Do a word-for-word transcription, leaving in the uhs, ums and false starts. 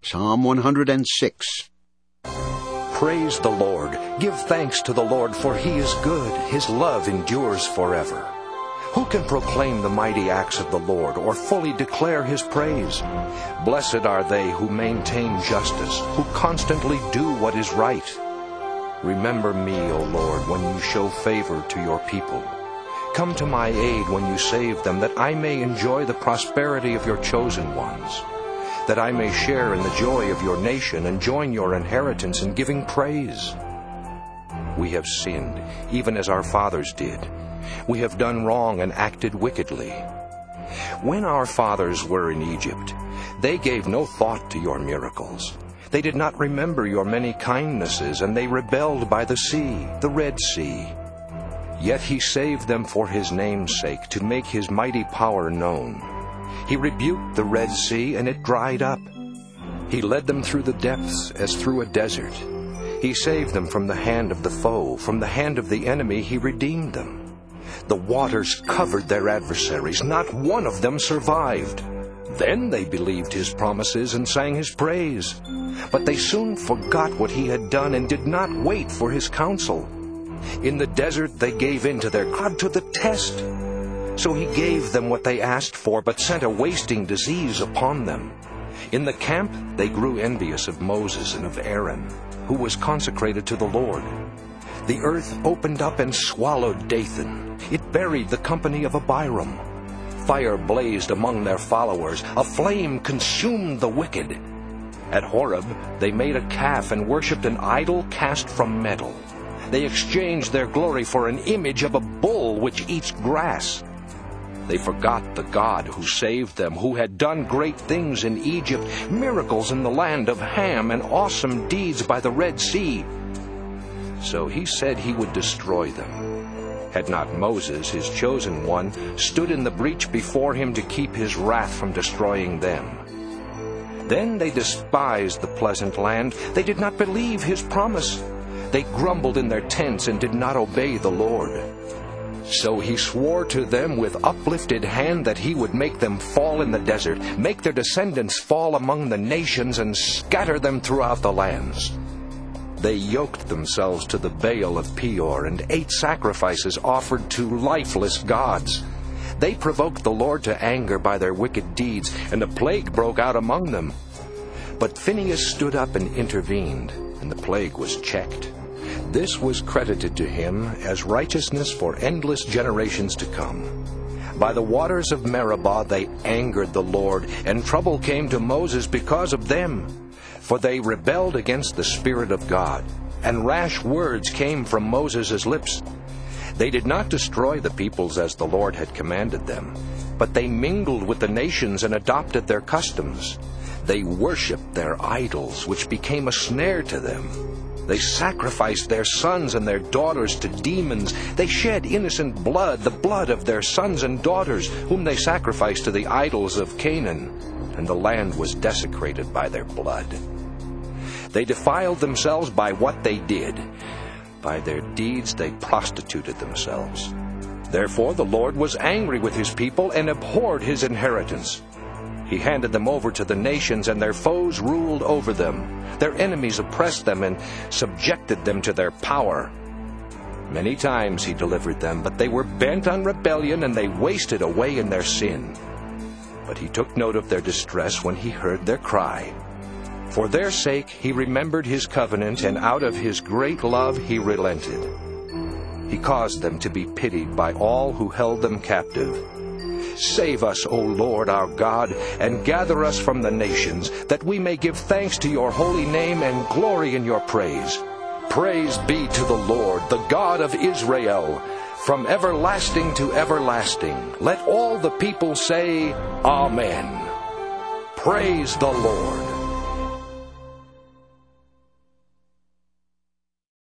Psalm one hundred six. Praise the Lord. Give thanks to the Lord, for he is good. His love endures forever. Who can proclaim the mighty acts of the Lord, or fully declare his praise? Blessed are they who maintain justice, who constantly do what is right. Remember me, O Lord, when you show favor to your people. Come to my aid when you save them, that I may enjoy the prosperity of your chosen ones, that I may share in the joy of your nation and join your inheritance in giving praise. We have sinned, even as our fathers did. We have done wrong and acted wickedly. When our fathers were in Egypt, they gave no thought to your miracles. They did not remember your many kindnesses, and they rebelled by the sea, the Red Sea. Yet he saved them for his name's sake, to make his mighty power known. He rebuked the Red Sea, and it dried up. He led them through the depths as through a desert. He saved them from the hand of the foe. From the hand of the enemy he redeemed them. The waters covered their adversaries. Not one of them survived. Then they believed his promises and sang his praise. But they soon forgot what he had done and did not wait for his counsel. In the desert they gave in to their God to the test. So he gave them what they asked for, but sent a wasting disease upon them. In the camp they grew envious of Moses and of Aaron, who was consecrated to the Lord. The earth opened up and swallowed Dathan. It buried the company of Abiram. Fire blazed among their followers. A flame consumed the wicked. At Horeb they made a calf and worshipped an idol cast from metal. They exchanged their glory for an image of a bull which eats grass. They forgot the God who saved them, who had done great things in Egypt, miracles in the land of Ham, and awesome deeds by the Red Sea. So he said he would destroy them. Had not Moses, his chosen one, stood in the breach before him to keep his wrath from destroying them. Then they despised the pleasant land. They did not believe his promise. They grumbled in their tents and did not obey the Lord. So he swore to them with uplifted hand that he would make them fall in the desert, make their descendants fall among the nations, and scatter them throughout the lands. They yoked themselves to the Baal of Peor and ate sacrifices offered to lifeless gods. They provoked the Lord to anger by their wicked deeds, and a plague broke out among them. But Phinehas stood up and intervened, and the plague was checked. This was credited to him as righteousness for endless generations to come. By the waters of Meribah they angered the Lord, and trouble came to Moses because of them. For they rebelled against the Spirit of God, and rash words came from Moses' lips. They did not destroy the peoples as the Lord had commanded them, but they mingled with the nations and adopted their customs. They worshipped their idols, which became a snare to them. They sacrificed their sons and their daughters to demons. They shed innocent blood, the blood of their sons and daughters, whom they sacrificed to the idols of Canaan, and the land was desecrated by their blood. They defiled themselves by what they did. By their deeds they prostituted themselves. Therefore the Lord was angry with his people and abhorred his inheritance. He handed them over to the nations, and their foes ruled over them. Their enemies oppressed them and subjected them to their power. Many times he delivered them, but they were bent on rebellion, and they wasted away in their sin. But he took note of their distress when he heard their cry. For their sake he remembered his covenant, and out of his great love he relented. He caused them to be pitied by all who held them captive. Save us, O Lord our God, and gather us from the nations, that we may give thanks to your holy name and glory in your praise. Praise be to the Lord, the God of Israel, from everlasting to everlasting. Let all the people say, Amen. Praise the Lord.